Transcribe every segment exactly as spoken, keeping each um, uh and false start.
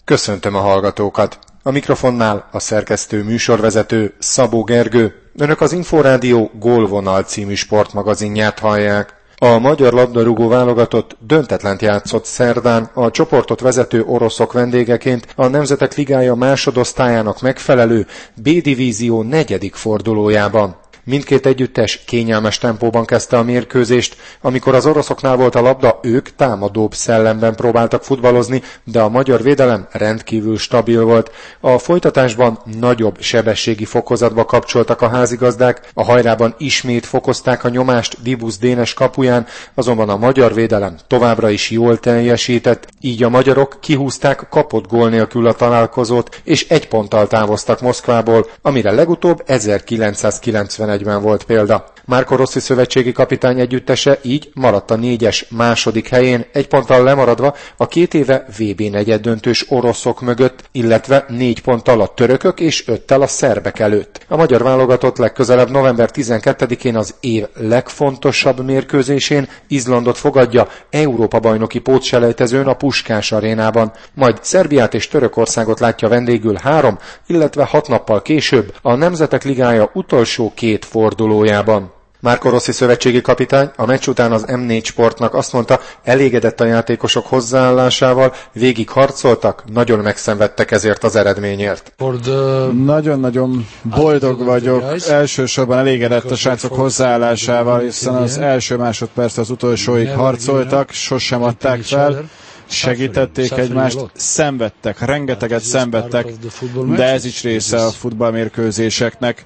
Köszöntöm a hallgatókat! A mikrofonnál a szerkesztő műsorvezető Szabó Gergő. Önök az Inforádió Gólvonal című sportmagazinját hallják. A magyar labdarúgó válogatott döntetlent játszott szerdán a csoportot vezető oroszok vendégeként a Nemzetek Ligája másodosztályának megfelelő B-divízió negyedik fordulójában. Mindkét együttes kényelmes tempóban kezdte a mérkőzést, amikor az oroszoknál volt a labda, ők támadóbb szellemben próbáltak futballozni, de a magyar védelem rendkívül stabil volt. A folytatásban nagyobb sebességi fokozatba kapcsoltak a házigazdák, a hajrában ismét fokozták a nyomást Dibusz Dénes kapuján, azonban a magyar védelem továbbra is jól teljesített, így a magyarok kihúzták kapott gól nélkül a találkozót, és egy ponttal távoztak Moszkvából, amire legutóbb ezerkilencszázkilencvenegyben volt példa. Marco Rossi szövetségi kapitány együttese így maradt a négyes második helyén, egy ponttal lemaradva a két éve vé bé negyeddöntős oroszok mögött, illetve négy ponttal a törökök és öttel a szerbek előtt. A magyar válogatott legközelebb november tizenkettedikén az év legfontosabb mérkőzésén Izlandot fogadja Európa-bajnoki pótselejtezőn a Puskás arénában, majd Szerbiát és Törökországot látja vendégül három, illetve hat nappal később a Nemzetek Ligája utolsó két fordulójában. Marco Rossi szövetségi kapitány a meccs után az em négy Sportnak azt mondta, elégedett a játékosok hozzáállásával, végig harcoltak, nagyon megszenvedtek ezért az eredményért. Nagyon-nagyon boldog vagyok, elsősorban elégedett a srácok hozzáállásával, hiszen az első másodperc az utolsóig harcoltak, sosem adták fel, segítették egymást, szenvedtek, rengeteget szenvedtek, de ez is része a futballmérkőzéseknek.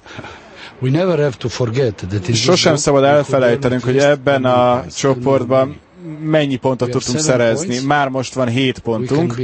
Sosem szabad elfelejtenünk, hogy ebben a csoportban mennyi pontot tudtunk szerezni. Már most van hét pontunk.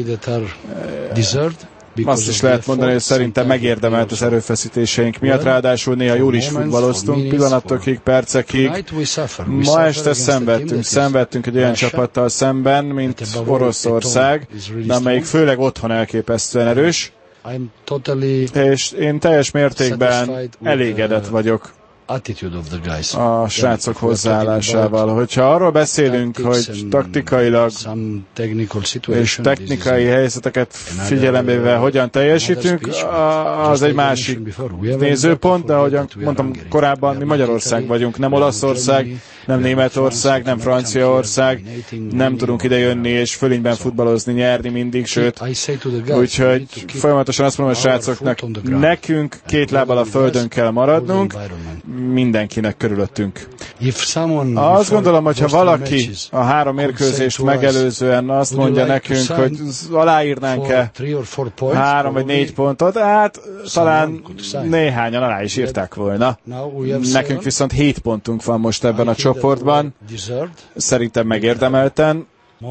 Azt is lehet mondani, hogy szerintem megérdemelt az erőfeszítéseink miatt, ráadásul néha jól is futballoztunk, pillanatokig, percekig. Ma este szenvedtünk, szenvedtünk egy olyan csapattal szemben, mint Oroszország, amelyik főleg otthon elképesztően erős. És én teljes mértékben elégedett vagyok a srácok hozzáállásával. Hogyha arról beszélünk, hogy taktikailag és technikai helyzeteket figyelembe véve hogyan teljesítünk, az egy másik nézőpont, de ahogyan mondtam korábban, mi Magyarország vagyunk, nem Olaszország, nem Németország, nem Franciaország, nem tudunk idejönni és fölényben futballozni, nyerni mindig, sőt, úgyhogy folyamatosan azt mondom a srácoknak, nekünk két lábbal a földön kell maradnunk, mindenkinek körülöttünk. Azt gondolom, hogyha valaki a három mérkőzést megelőzően azt mondja nekünk, hogy aláírnánk-e három vagy négy pontot, hát talán néhányan alá is írták volna. Nekünk viszont hét pontunk van most ebben a csoportban. Szerintem megérdemelten.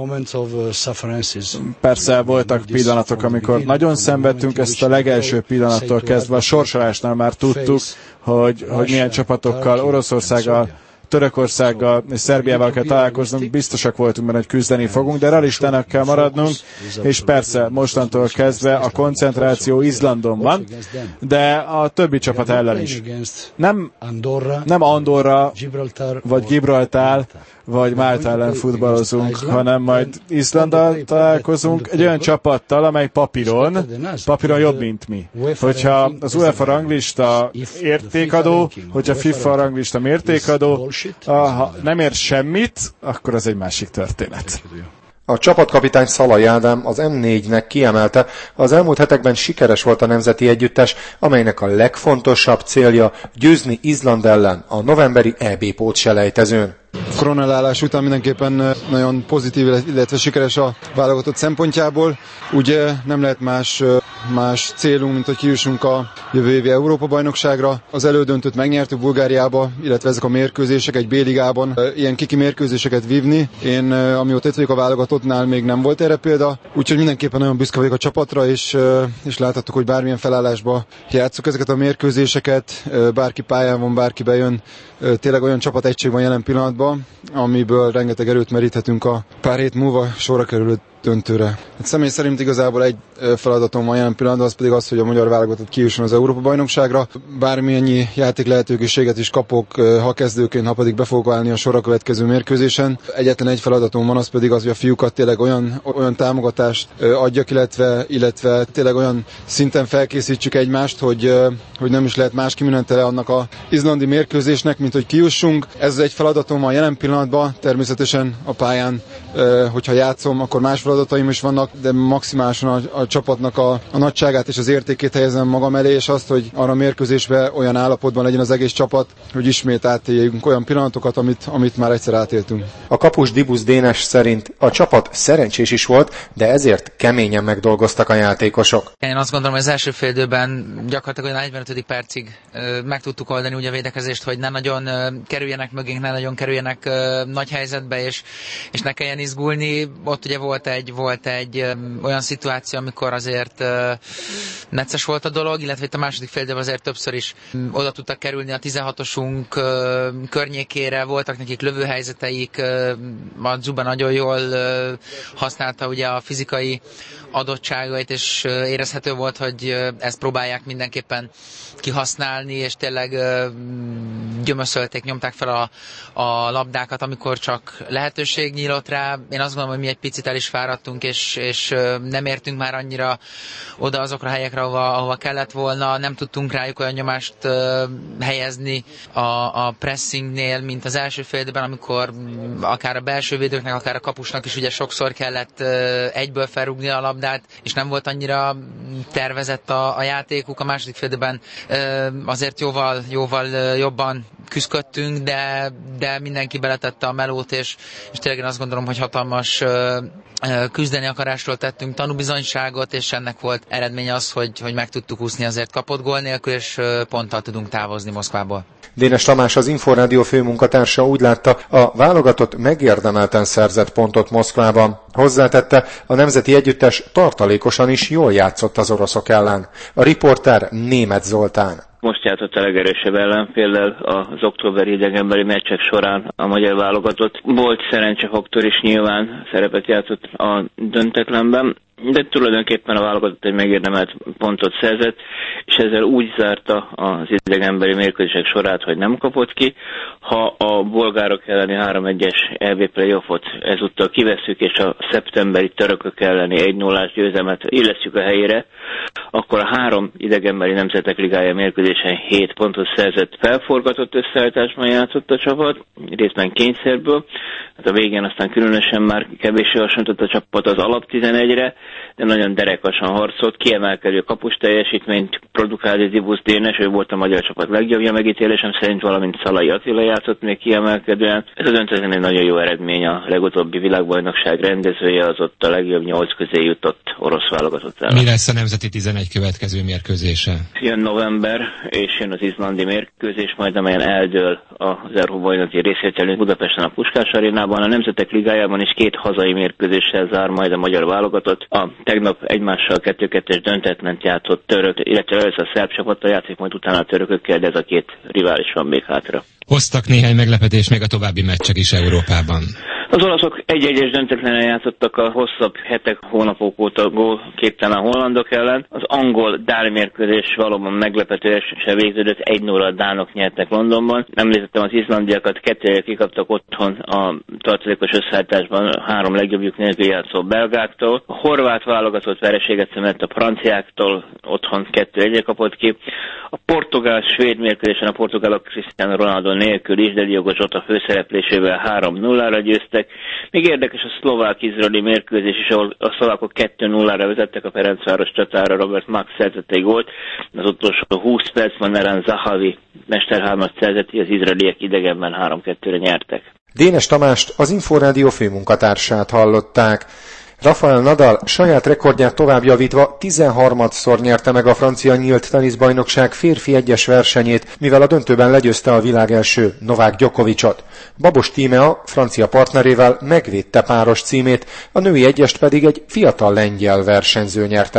Persze voltak pillanatok, amikor nagyon szenvedtünk, ezt a legelső pillanattól kezdve a sorsolásnál már tudtuk, hogy, hogy milyen csapatokkal, Oroszországgal, Törökországgal és Szerbiával kell találkoznunk, biztosak voltunk benne, hogy küzdeni fogunk, de realistának kell maradnunk, és persze mostantól kezdve a koncentráció Izlandon van, de a többi csapat ellen is. Nem, nem Andorra, vagy Gibraltár, vagy Málta ellen futballozunk, hanem majd Izlanddal találkozunk, egy olyan csapattal, amely papíron, papíron jobb, mint mi. Hogyha az UEFA ranglista értékadó, hogyha FIFA ranglista mértékadó, ha nem ér semmit, akkor az egy másik történet. A csapatkapitány Szalai Ádám az em négynek kiemelte, az elmúlt hetekben sikeres volt a nemzeti együttes, amelynek a legfontosabb célja győzni Izland ellen a novemberi é bé pótselejtezőn. Koronálás után mindenképpen nagyon pozitív, illetve sikeres a válogatott szempontjából. Ugye nem lehet más, más célunk, mint hogy kijussunk a jövő évi Európa-bajnokságra. Az elődöntőt megnyertük Bulgáriába, illetve ezek a mérkőzések egy B-ligában. Ilyen kiki mérkőzéseket vívni. Én amióta itt vagyok a válogatottnál, még nem volt erre példa. Úgyhogy mindenképpen nagyon büszke vagyok a csapatra, és, és láthattuk, hogy bármilyen felállásba játsszuk ezeket a mérkőzéseket. Bárki pályán van, bárki bejön. Tényleg olyan csapategység van jelen pillanatban, amiből rengeteg erőt meríthetünk a pár hét múlva sorra kerülő döntőre. Hát személy szerint igazából egy feladatom van jelen pillanatban, az pedig az, hogy a magyar válogatott kijusson az Európa-bajnokságra. Bármilyen játék lehetőséget is kapok, ha kezdőként, ha pedig be fogok állni a sorra következő mérkőzésen. Egyetlen egy feladatom van, az pedig az, hogy a fiúkat tényleg olyan, olyan támogatást adjak, illetve, illetve tényleg olyan szinten felkészítsük egymást, hogy, hogy nem is lehet más kimenetele annak az izlandi mérkőzésnek, mint hogy kijussunk. Ez egy feladatom van jelen pillanatban, természetesen a pályán, hogyha játszom, akkor más feladataim is vannak, de maximálisan a, a csapatnak a, a nagyságát és az értékét helyezem magam elé, és azt, hogy arra a mérkőzésben olyan állapotban legyen az egész csapat, hogy ismét átéljünk olyan pillanatokat, amit, amit már egyszer átéltünk. A kapus Dibusz Dénes szerint a csapat szerencsés is volt, de ezért keményen megdolgoztak a játékosok. Én azt gondolom, hogy az első fél időben gyakorlatilag a negyvenötödik percig ö, meg tudtuk oldani úgy a védekezést, hogy ne nagyon ö, kerüljenek mögénk, ne nagyon kerüljenek ö, nagy helyzetbe, és, és ne kelljen izgulni. Ott ugye volt egy, volt egy ö, olyan szituáció, amikor azért ö, necces volt a dolog, illetve itt a második fél időben azért többször is ö, oda tudtak kerülni a tizenhatosunk ö, környékére, voltak nekik lövőhelyzeteik, ö, a Dzuba nagyon jól ö, használta ugye a fizikai adottságait, és érezhető volt, hogy ezt próbálják mindenképpen kihasználni, és tényleg gyömöszölték, nyomták fel a, a labdákat, amikor csak lehetőség nyílt rá. Én azt gondolom, hogy mi egy picit el is fáradtunk, és, és nem értünk már annyira oda azokra a helyekre, ahova, ahova kellett volna. Nem tudtunk rájuk olyan nyomást helyezni a, a pressingnél, mint az első fél időben, amikor akár a belső védőknek, akár a kapusnak is ugye sokszor kellett egyből felrúgni a labdát, és nem volt annyira tervezett a, a játékuk. A második fél időben azért jóval, jóval jobban küzdöttünk, de, de mindenki beletette a melót, és, és tényleg én azt gondolom, hogy hatalmas küzdeni akarásról tettünk tanúbizonyságot, és ennek volt eredménye az, hogy, hogy meg tudtuk úszni azért kapott gól nélkül, és ponttal tudunk távozni Moszkvából. Dénes Tamás, az Inforádió főmunkatársa úgy látta, a válogatott megérdemelten szerzett pontot Moszkvában. Hozzátette, a nemzeti együttes tartalékosan is jól játszott az oroszok ellen. A riporter Németh Zoltán. Most játszott a legerősebb ellenféllel az októberi idegenbeli meccsek során a magyar válogatott. Volt szerencsefaktor is, nyilván szerepet játszott a döntetlenben, de tulajdonképpen a válogatott egy megérdemelt pontot szerzett, és ezzel úgy zárta az idegenbeli mérkőzések sorát, hogy nem kapott ki. Ha a bolgárok elleni három egyes é bé playoffot ezúttal kivesszük, és a szeptemberi törökök elleni egy nullás győzelmet illesztjük a helyére, akkor a három idegenbeli nemzetek ligája mérkőzésen hét pontot szerzett, felforgatott összeállításban játszott a csapat, részben kényszerből. Hát a végén aztán különösen már kevéssé hasonlított a csapat az alap tizenegyre, de nagyon derekasan harcolt, kiemelkedő kapus teljesítményt produkált Dibusz Dénes, ő volt a magyar csapat legjobbja megítélésem szerint, valamint Szalai Attila játszott még kiemelkedően. Ez a döntetlen egy nagyon jó eredmény, a legutóbbi világbajnokság rendezője, az ott a legjobb nyolc közé jutott orosz válogatott ellen. Mi lesz a nemzeti tizenegy következő mérkőzése? Jön november, és jön az izlandi mérkőzés, majd amelyen eldől az Európa-bajnoki részvételünk Budapesten a Puskás arénában. A Nemzetek Ligájában is két hazai mérkőzéssel zár majd a magyar válogatott. A tegnap egymással kettő-kettes döntetlent játszott török, illetve először a szerb csapattal játszik, majd utána a törökökkel, de ez a két rivális van még hátra. Hoztak néhány meglepetést még a további meccsek is Európában. Az olaszok egy-egyes döntetlenen játszottak a hosszabb hetek, hónapok óta gólképtelen hollandok ellen. Az angol-dán mérkőzés valóban meglepetően végződött, egy nulla dánok nyertek Londonban. Említettem az izlandiakat, kettőre kikaptak otthon a tartalékos összeállításban három legjobbjuk nélkül játszó belgáktól. A horvát válogatott vereséget szenvedett a franciáktól, otthon kettő egyre kapott ki. A portugál-svéd mérkőzésen a portugálok Cristiano Ronaldo nélkül is, de Diogo Jota főszereplésével három nullára győztek. Még érdekes a szlovák-izraeli mérkőzés is, ahol a szlovákok kettő nullára vezettek a Ferencváros csatára, Robert Max szerzett egy gólt. Az utolsó húsz percben Neren Zahavi mesterhármat szerzett, az izraeliek idegenben három kettőre nyertek. Dénes Tamást, az Inforádió főmunkatársát hallották. Rafael Nadal saját rekordját tovább javítva tizenharmadszor nyerte meg a francia nyílt teniszbajnokság férfi egyes versenyét, mivel a döntőben legyőzte a világ első Novák Djokovicot. Babos Tímea francia partnerével megvédte páros címét, a női egyest pedig egy fiatal lengyel versenyző nyerte meg.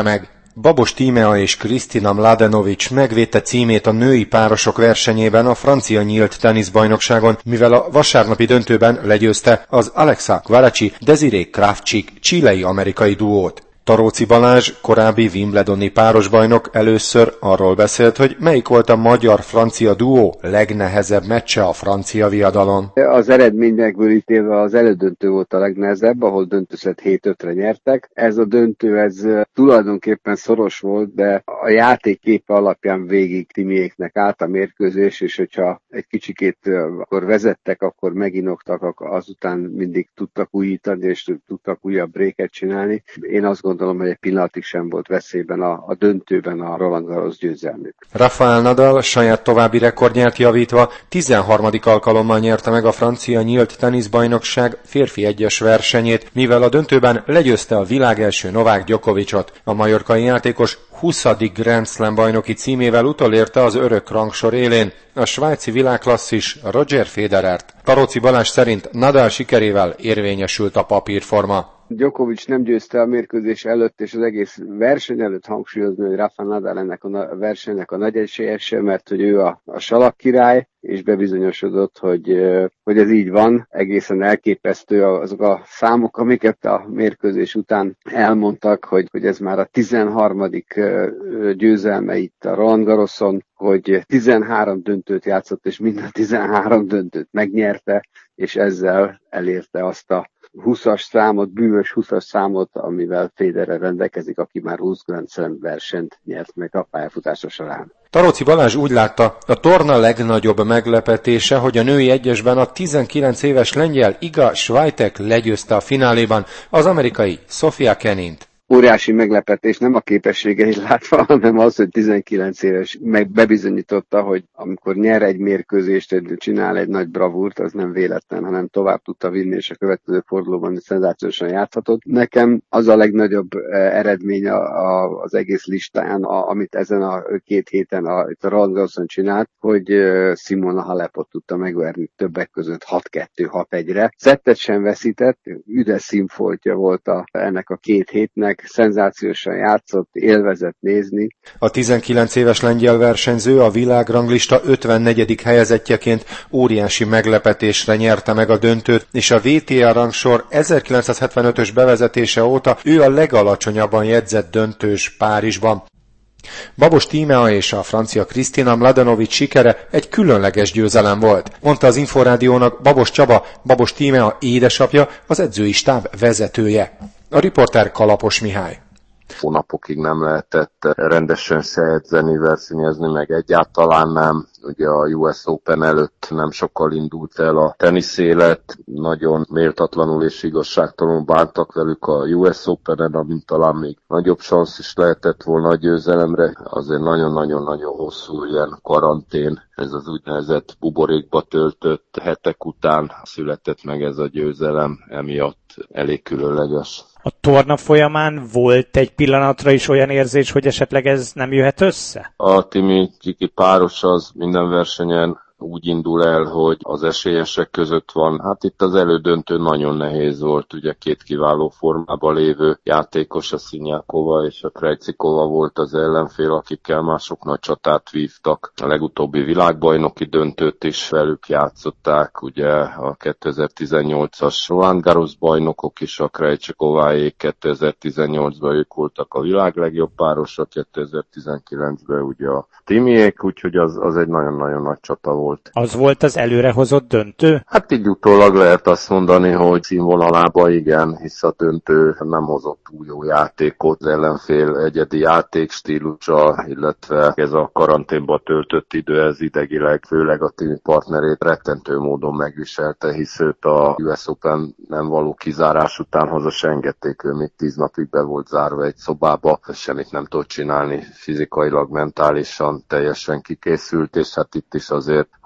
Babos Tímea és Kristina Mladenovic megvédte címét a női párosok versenyében a francia nyílt teniszbajnokságon, mivel a vasárnapi döntőben legyőzte az Alexa Guaraci-Desirée Kravcsik chilei-amerikai duót. Taróci Balázs, korábbi wimbledoni párosbajnok először arról beszélt, hogy melyik volt a magyar-francia duó legnehezebb meccse a francia viadalon. Az eredményekből ítélve az elődöntő volt a legnehezebb, ahol döntőszett hét ötre nyertek. Ez a döntő ez tulajdonképpen szoros volt, de a játékképe alapján végig Timiéknek állt a mérkőzés, és hogyha egy kicsikét akkor vezettek, akkor meginoktak, akkor azután mindig tudtak újítani, és tudtak újabb bréket csinálni. Én azt gondolom, hogy egy pillanatig sem volt veszélyben a, a döntőben a Roland Garros győzelmük. Rafael Nadal saját további rekordját javítva tizenharmadik alkalommal nyerte meg a francia nyílt teniszbajnokság férfi egyes versenyét, mivel a döntőben legyőzte a világ első Novák Djokovicot. A majorkai játékos huszadik Grand Slam bajnoki címével utolérte az örök rangsor élén a svájci világklasszis Roger Federert. Taróci Balázs szerint Nadal sikerével érvényesült a papírforma. Djokovic nem győzte a mérkőzés előtt, és az egész verseny előtt hangsúlyozni, hogy Rafa Nadal ennek a versenynek a nagy esélyese, mert hogy ő a, a salak király, és bebizonyosodott, hogy, hogy ez így van. Egészen elképesztő azok a számok, amiket a mérkőzés után elmondtak, hogy, hogy ez már a tizenharmadik győzelme itt a Roland Garroson, hogy tizenhárom döntőt játszott, és mind a tizenhárom döntőt megnyerte, és ezzel elérte azt a húszas számot, bűvös húszas számot, amivel Federer rendelkezik, aki már húsz Grand Slam versenyt nyert meg a pályafutása során. Taróci Balázs úgy látta, a torna legnagyobb meglepetése, hogy a női egyesben a tizenkilenc éves lengyel Iga Swiatek legyőzte a fináléban az amerikai Sofia Kenint. Óriási meglepetés, nem a képességeit látva, hanem az, hogy tizenkilenc éves meg bebizonyította, hogy amikor nyer egy mérkőzést, csinál egy nagy bravúrt, az nem véletlen, hanem tovább tudta vinni, és a következő fordulóban szenzációsan játszhatott. Nekem az a legnagyobb eredmény a, a, az egész listán, a, amit ezen a két héten a, itt a Roland Garroson csinált, hogy Simona Halepot tudta megverni többek között hat kettő hat egyre. Szettet sem veszített, üdes színfoltja volt a, ennek a két hétnek, szenzációsan játszott, élvezett nézni. A tizenkilenc éves lengyel versenyző a világranglista ötvennegyedik helyezettjeként óriási meglepetésre nyerte meg a döntőt, és a vé té á rangsor ezerkilencszázhetvenötös bevezetése óta ő a legalacsonyabban jegyzett döntős Párizsban. Babos Tímea és a francia Kristina Mladenovic sikere egy különleges győzelem volt, mondta az Inforádiónak Babos Csaba, Babos Tímea édesapja, az edzői stáb vezetője. A riporter Kalapos Mihály. Hónapokig nem lehetett rendesen se edzeni, versenyezni, meg egyáltalán nem. Ugye a U S Open előtt nem sokkal indult el a teniszélet, nagyon méltatlanul és igazságtalanul bántak velük a U S Openen, amint talán még nagyobb szansz is lehetett volna a győzelemre. Azért nagyon-nagyon-nagyon hosszú ilyen karantén, ez az úgynevezett buborékba töltött hetek után született meg ez a győzelem, emiatt elég különleges. A torna folyamán volt egy pillanatra is olyan érzés, hogy esetleg ez nem jöhet össze? A Timi Csiki páros az minden versenyen úgy indul el, hogy az esélyesek között van. Hát itt az elődöntő nagyon nehéz volt, ugye két kiváló formában lévő játékos, a Szinyákova és a Krejcikova volt az ellenfél, akikkel mások nagy csatát vívtak. A legutóbbi világbajnoki döntőt is velük játszották, ugye a kétezer-tizennyolcas Roland Garros bajnokok is, a Krejcikováék kétezer-tizennyolcban ők voltak a világ legjobb párosa, kétezer-tizenkilencben ugye a Timiék, úgyhogy az, az egy nagyon-nagyon nagy csata volt. Az volt az előrehozott döntő? Hát így utólag lehet azt mondani, hogy színvonalában igen, hisz a döntő nem hozott túl jó játékot, az ellenfél egyedi játékstílusa, illetve ez a karanténba töltött idő, ez idegileg, főleg a Timi partnerét rettentő módon megviselte, hisz őt a U S Open nem való kizárás után haza se engedték, ő még tíz napig be volt zárva egy szobába, semmit nem tudott csinálni, fizikailag, mentálisan teljesen kikészült, és hát itt is azért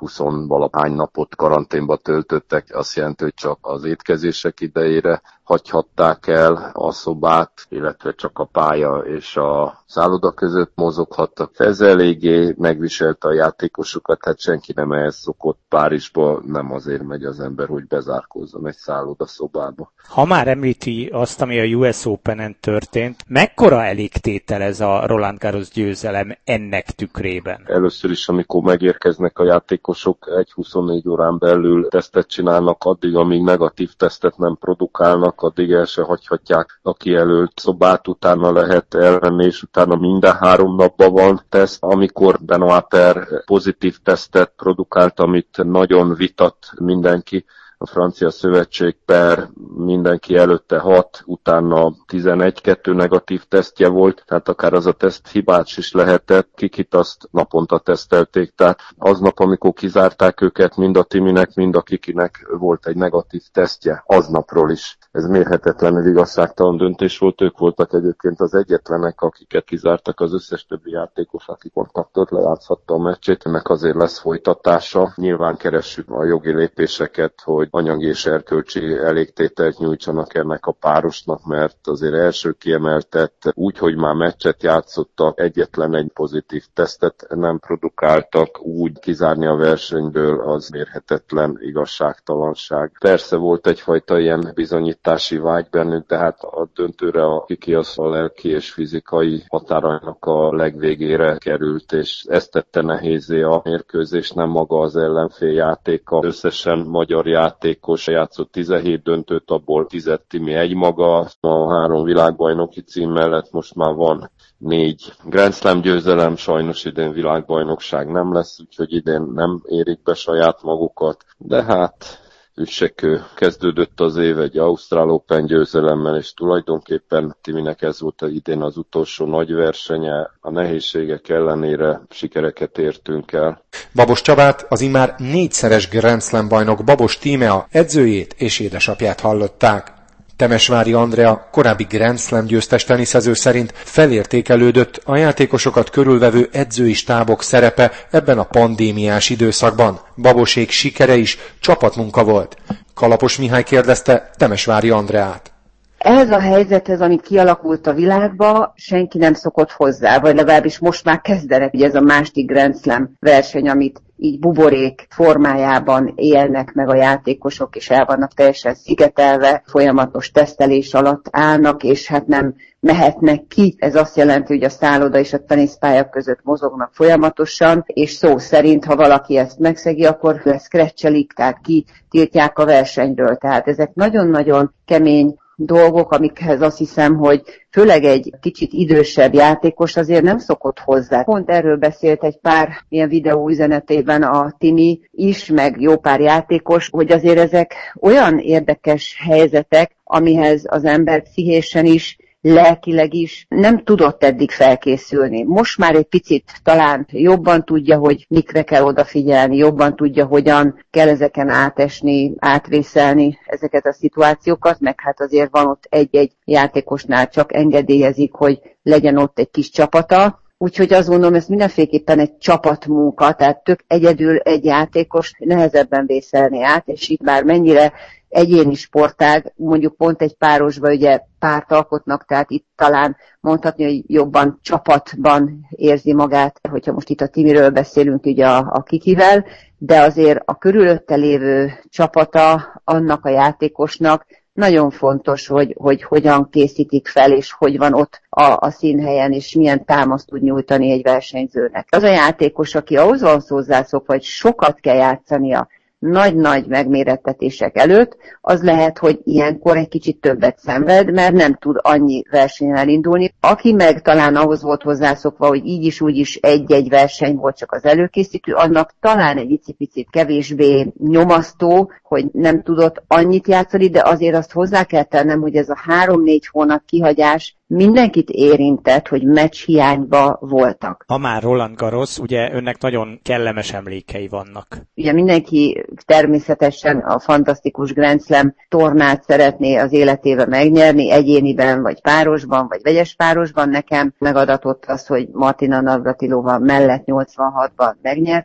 húsz-valahány napot karanténba töltöttek, azt jelenti, hogy csak az étkezések idejére hagyhatták el a szobát, illetve csak a pálya és a szálloda között mozoghattak. Ez eléggé megviselte a játékosokat, hát senki nem ehhez szokott. Párizsba nem azért megy az ember, hogy bezárkózzon egy szálloda szobába. Ha már említi azt, ami a U S Openen történt, mekkora elégtétel ez a Roland Garros győzelem ennek tükrében? Először is, amikor megérkeznek a játékosok, egy huszonnégy órán belül tesztet csinálnak, addig, amíg negatív tesztet nem produkálnak, addig el se hagyhatják a kijelölt szobát, utána lehet elmenni, és utána minden három napban van teszt. Amikor Benoit pozitív tesztet produkált, amit nagyon vitat mindenki, a francia szövetség per mindenki előtte hat, utána tizenegy-kettő negatív tesztje volt, tehát akár az a teszt hibás is lehetett, kikit azt naponta tesztelték, tehát aznap, amikor kizárták őket, mind a Timinek, mind a Kikinek volt egy negatív tesztje, aznapról is. Ez mérhetetlenül igazságtalan döntés volt, ők voltak egyébként az egyetlenek, akiket kizártak, az összes többi játékos, aki kontaktot lejátszhatta a meccsét, ennek azért lesz folytatása. Nyilván keressük a jogi lépéseket, hogy anyagi és erkölcsi elégtételt nyújtsanak ennek a párosnak, mert azért első kiemeltett úgy, hogy már meccset játszottak, egyetlen egy pozitív tesztet nem produkáltak, úgy kizárni a versenyből az mérhetetlen igazságtalanság. Persze volt egyfajta ilyen bizonyítási vágy bennük, de hát a döntőre a Kiki az a lelki és fizikai határainak a legvégére került, és ezt tette nehézé a mérkőzés, nem maga az ellenfél játéka. Összesen magyar játékos játszott tizenhét döntőt, abból tíz Timi egymaga, a három világbajnoki cím mellett most már van négy Grand Slam győzelem, sajnos idén világbajnokság nem lesz, úgyhogy idén nem érik be saját magukat, de hát üssekő kezdődött az év egy Ausztrál Open győzelemmel, és tulajdonképpen Timinek ez volt idén az utolsó nagy versenye. A nehézségek ellenére sikereket értünk el. Babos Csabát, az immár négyszeres Grand Slam bajnok Babos Tímea edzőjét és édesapját hallották. Temesvári Andrea, korábbi Grand Slam győztes teniszező szerint felértékelődött a játékosokat körülvevő edzői stábok szerepe ebben a pandémiás időszakban. Babosék sikere is csapatmunka volt. Kalapos Mihály kérdezte Temesvári Andreát. Ehhez a helyzethez, ami kialakult a világba, senki nem szokott hozzá, vagy legalábbis most már kezdenek, ugye ez a második Grand Slam verseny, amit így buborék formájában élnek meg a játékosok, és el vannak teljesen szigetelve, folyamatos tesztelés alatt állnak, és hát nem mehetnek ki. Ez azt jelenti, hogy a szálloda és a teniszpálya között mozognak folyamatosan, és szó szerint, ha valaki ezt megszegi, akkor szkrecselik, tehát ki tiltják a versenyről. Tehát ezek nagyon-nagyon kemény dolgok, amikhez azt hiszem, hogy főleg egy kicsit idősebb játékos azért nem szokott hozzá. Pont erről beszélt egy pár ilyen videó üzenetében a Timi is, meg jó pár játékos, hogy azért ezek olyan érdekes helyzetek, amihez az ember pszichésen is, lelkileg is nem tudott eddig felkészülni. Most már egy picit talán jobban tudja, hogy mikre kell odafigyelni, jobban tudja, hogyan kell ezeken átesni, átvészelni ezeket a szituációkat, meg hát azért van ott egy-egy játékosnál csak engedélyezik, hogy legyen ott egy kis csapata. Úgyhogy azt gondolom, ez mindenféleképpen egy csapatmunka, tehát tök egyedül egy játékos nehezebben vészelni át, és itt már mennyire egyéni sportág, mondjuk pont egy párosban ugye párt alkotnak, tehát itt talán mondhatni, hogy jobban csapatban érzi magát, hogyha most itt a Timiről beszélünk ugye a, a Kikivel, de azért a körülötte lévő csapata annak a játékosnak nagyon fontos, hogy, hogy hogyan készítik fel, és hogy van ott a, a színhelyen, és milyen támaszt tud nyújtani egy versenyzőnek. Az a játékos, aki ahhoz van hozzászokva, hogy sokat kell játszania, nagy-nagy megmérettetések előtt, az lehet, hogy ilyenkor egy kicsit többet szenved, mert nem tud annyi versenyen elindulni. Aki meg talán ahhoz volt hozzászokva, hogy így is, úgy is egy-egy verseny volt csak az előkészítő, annak talán egy icipicit kevésbé nyomasztó, hogy nem tudott annyit játszani, de azért azt hozzá kell tennem, hogy ez a három-négy hónap kihagyás mindenkit érintett, hogy meccs hiányba voltak. Ha már Roland Garros, ugye önnek nagyon kellemes emlékei vannak. Ugye mindenki természetesen a fantasztikus Grand Slam tornát szeretné az életébe megnyerni, egyéniben, vagy párosban, vagy vegyes párosban. Nekem megadatott az, hogy Martina Navratilova mellett nyolcvanhatban megnyertük.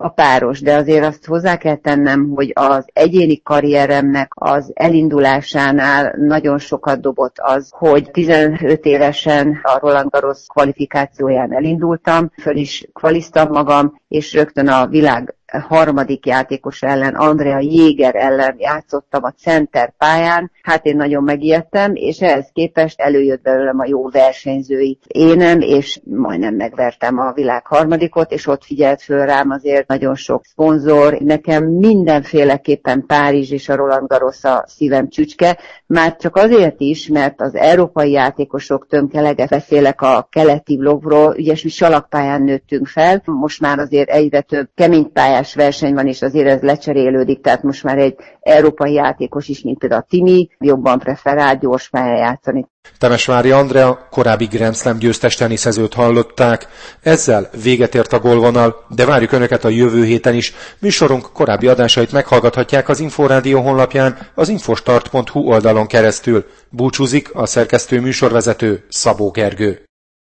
a páros, de azért azt hozzá kell tennem, hogy az egyéni karrieremnek az elindulásánál nagyon sokat dobott az, hogy tizenöt évesen a Roland Garros kvalifikációján elindultam, föl is kvaliztam magam, és rögtön a világ harmadik játékos ellen, Andrea Jéger ellen játszottam a center pályán. Hát én nagyon megijedtem, és ehhez képest előjött belőlem a jó versenyzői énem, és majdnem megvertem a világ harmadikot, és ott figyelt föl rám azért nagyon sok szponzor. Nekem mindenféleképpen Párizs és a Roland Garros a szívem csücske, már csak azért is, mert az európai játékosok tömkelege, beszélek a keleti blogról, ügyes, mi salakpályán nőttünk fel, most már azért egyre több kemény pályás verseny van, és azért ez lecserélődik, tehát most már egy európai játékos is, mint például a Timi, jobban preferál gyors pályán játszani. Temesvári Andrea, korábbi Grand Slam győztes teniszezőt hallották. Ezzel véget ért a gólvonal, de várjuk Önöket a jövő héten is. Műsorunk korábbi adásait meghallgathatják az Inforádió honlapján, az infostart pont hu oldalon keresztül. Búcsúzik a szerkesztő műsorvezető Szabó Gergő.